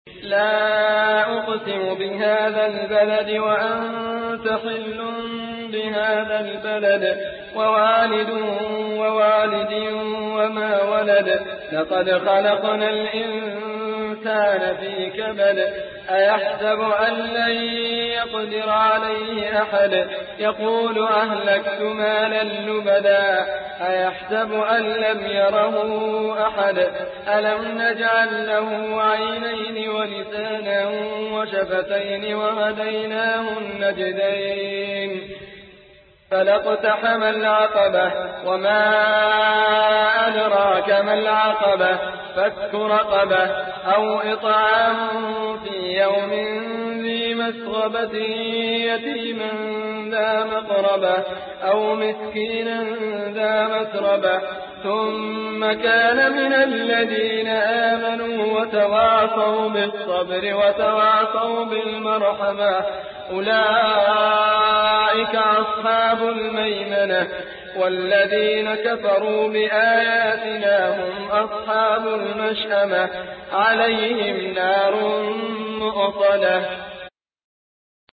لا أقسم بهذا البلد وأنت حل بهذا البلد ووالد ووالد وما ولد لقد خلقنا الإنسان في كبد أيحسب أن لن يقدر عليه أحد يقول أهلكت مالا لبدا أيحسب أن لم يره أحد ألم نجعل له عينين ولسانا وشفتين وهديناه النجدين فلاقتحم العقبة وما أدراك ما العقبة فك رقبة أو إطعام في يوم ذي مسغبة يتيما ذا مقربة أو مسكينا ذا متربة ثم كان من الذين آمنوا وتواصوا بالصبر وتواصوا بالمرحمة أولئك أصحاب الميمنة والذين كفروا بآياتنا هم أصحاب المشأمة عليهم نار مؤصدة